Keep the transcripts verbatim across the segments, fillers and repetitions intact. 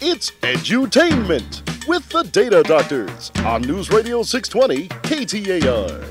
It's edutainment with the Data Doctors on News Radio six twenty K T A R.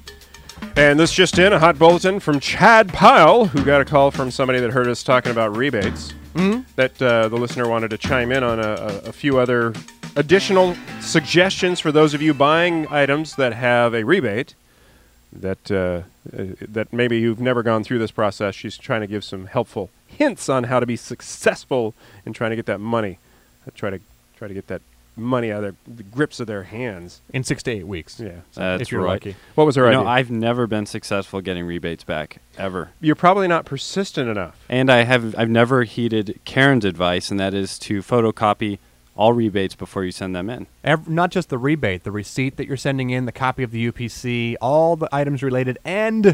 And this just in, a hot bulletin from Chad Pyle, who got a call from somebody that heard us talking about rebates, Mm-hmm. that uh, the listener wanted to chime in on a, a, a few other additional suggestions for those of you buying items that have a rebate, that, uh, that maybe you've never gone through this process. She's trying to give some helpful hints on how to be successful in trying to get that money, uh, try to try to get that money out of their, the grips of their hands. In six to eight weeks. Yeah. That's if you're right. lucky. What was her You idea? know, I've never been successful getting rebates back, ever. You're probably not persistent enough. And I have, I've never heeded Karen's advice, and that is to photocopy all rebates before you send them in. Ev- not just the rebate, the receipt that you're sending in, the copy of the U P C, all the items related, and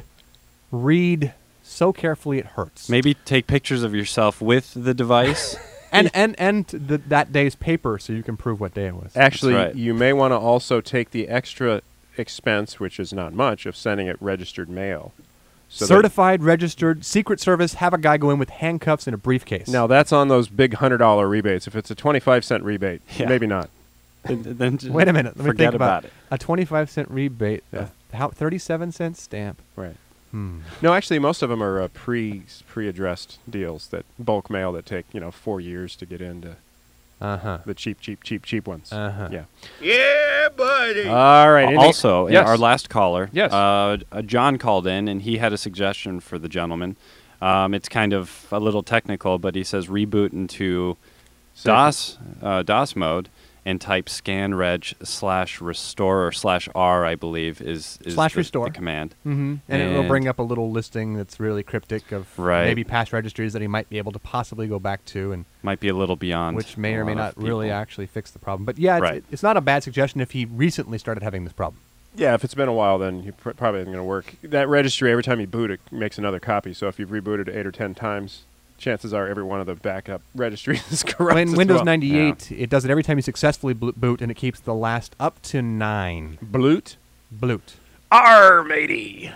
read so carefully it hurts. Maybe take pictures of yourself with the device. And and and the, that day's paper, so you can prove what day it was. Actually, right. you may want to also take the extra expense, which is not much, of sending it registered mail. So that- Certified, registered, Secret Service. Have a guy go in with handcuffs and a briefcase. now, that's on those big one hundred dollar rebates. If it's a twenty-five cent rebate, Yeah. maybe not. then, then just Wait a minute. Let me forget think about, about it. a twenty-five cent rebate. Yeah. Uh, how thirty-seven cent stamp. Right. Hmm. No, actually, most of them are uh, pre, pre-addressed deals, that bulk mail that take, you know, four years to get into Uh huh. the cheap, cheap, cheap, cheap ones. Uh-huh. Yeah. Yeah, buddy. All right. anything- Also, yes. our last caller, Yes. uh, uh, John called in, and he had a suggestion for the gentleman. Um, it's kind of a little technical, but he says reboot into Safe. DOS uh, DOS mode and type scanreg slash restore or slash R, I believe, is, is Slash the, restore. the command. Mm-hmm. And, it will And- bring up a little listing that's really cryptic of Right. maybe past registries that he might be able to possibly go back to, and Might be a little beyond. which may a or may lot not of really people. actually fix the problem. But yeah, it's, Right. it's not a bad suggestion if he recently started having this problem. Yeah, if it's been a while, then you pr- probably isn't going to work. That registry, every time you boot it, makes another copy. So if you've rebooted eight or ten times, chances are every one of the backup registries is corrupt. When as Windows well. ninety-eight, it does it every time you successfully blo- boot, and it keeps the last up to nine. Bloot. Bloot. R, matey.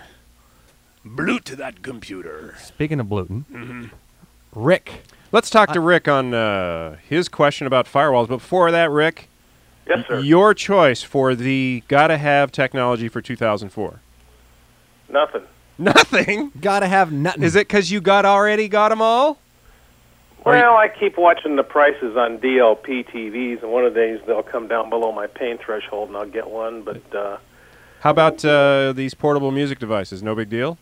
Bloot to that computer. Speaking of blooting, Mm-hmm. Rick. Let's talk to Rick on uh, his question about firewalls. But before that, Rick, Yes, sir. your choice for the gotta-have technology for two thousand four. Nothing. Nothing? Gotta have nothing. Is it because you got already got them all? Or Well, I keep watching the prices on D L P T Vs, and one of the days they'll come down below my pain threshold, and I'll get one. But uh, How about uh, these portable music devices? No big deal?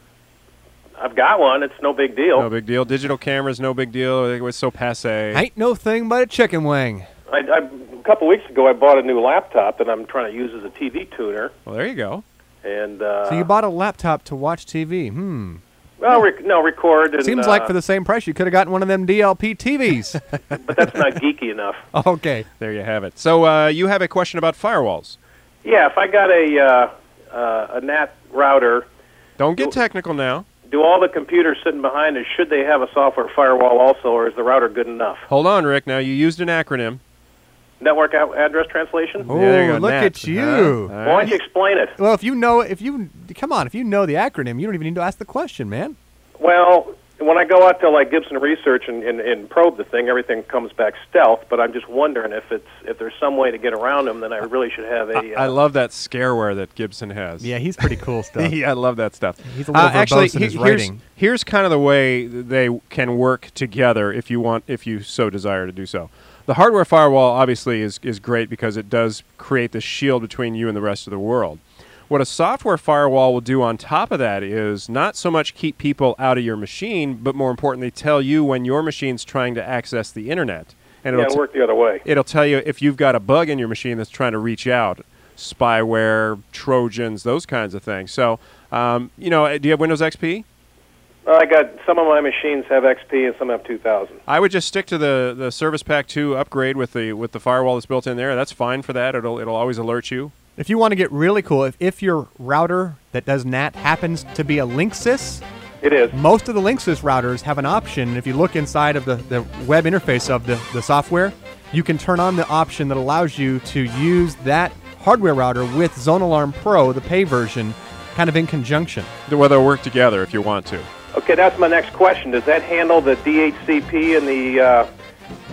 I've got one. It's no big deal. No big deal. Digital cameras, no big deal. It was so passe. Ain't no thing but a chicken wing. I, I, a couple weeks ago, I bought a new laptop that I'm trying to use as a T V tuner, Well, there you go. and uh, So you bought a laptop to watch T V. Hmm. well, rec- no, record. And, Seems uh, like for the same price you could have gotten one of them D L P T Vs. but that's not geeky enough. Okay. There you have it. So uh, you have a question about firewalls. Yeah, if I got a uh, uh, a N A T router, Don't get technical now. do all the computers sitting behind it, should they have a software firewall also, or is the router good enough? Hold on, Rick. Now, you used an acronym. Network a- address translation? Oh, Yeah, there you go, look N A T. at you. Huh? All Why don't you explain it? Well, if you know, if you come on, if you know the acronym, you don't even need to ask the question, man. Well, when I go out to like Gibson Research and, and, and probe the thing, everything comes back stealth. But I'm just wondering if it's if there's some way to get around them. Then I really should have a. I uh, love that scareware that Gibson has. Yeah, he's pretty cool stuff. Yeah, I love that stuff. He's a little verbose actually, in his he- here's, writing. here's kind of the way they can work together if you want, if you so desire to do so. The hardware firewall obviously is, is great because it does create the shield between you and the rest of the world. What a software firewall will do on top of that is not so much keep people out of your machine, but more importantly, tell you when your machine's trying to access the internet. And yeah, it'll it work the other way. It'll tell you if you've got a bug in your machine that's trying to reach out, spyware, Trojans, those kinds of things. So, um, you know, do you have Windows X P? Well, I got some of my machines have X P and some have two thousand. I would just stick to the, the Service Pack two upgrade with the with the firewall that's built in there. That's fine for that. It'll it'll always alert you. If you want to get really cool, if, if your router that does N A T happens to be a Linksys, It is. most of the Linksys routers have an option. If you look inside of the, the web interface of the, the software, you can turn on the option that allows you to use that hardware router with Zone Alarm Pro, the pay version, kind of in conjunction. Well, they'll work together if you want to. Okay, that's my next question. Does that handle the D H C P and the uh,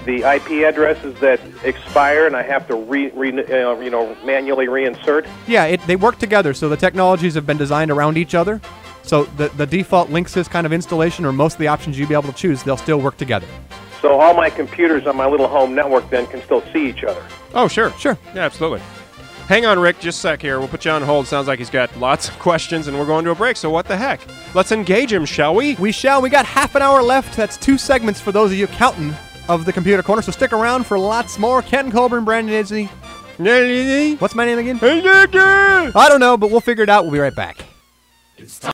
the I P addresses that expire and I have to re, re uh, you know manually reinsert? Yeah, it, they work together, so the technologies have been designed around each other. So the, the default Linksys kind of installation, or most of the options you'll be able to choose, they'll still work together. So all my computers on my little home network then can still see each other? Oh, sure. Sure. Yeah, absolutely. Hang on, Rick, just a sec here. We'll put you on hold. Sounds like he's got lots of questions, and we're going to a break, so what the heck? Let's engage him, shall we? We shall. We got half an hour left. That's two segments for those of you counting of the Computer Corner, so stick around for lots more. Ken Colburn, Brandon Idsey. What's my name again? I don't know, but we'll figure it out. We'll be right back.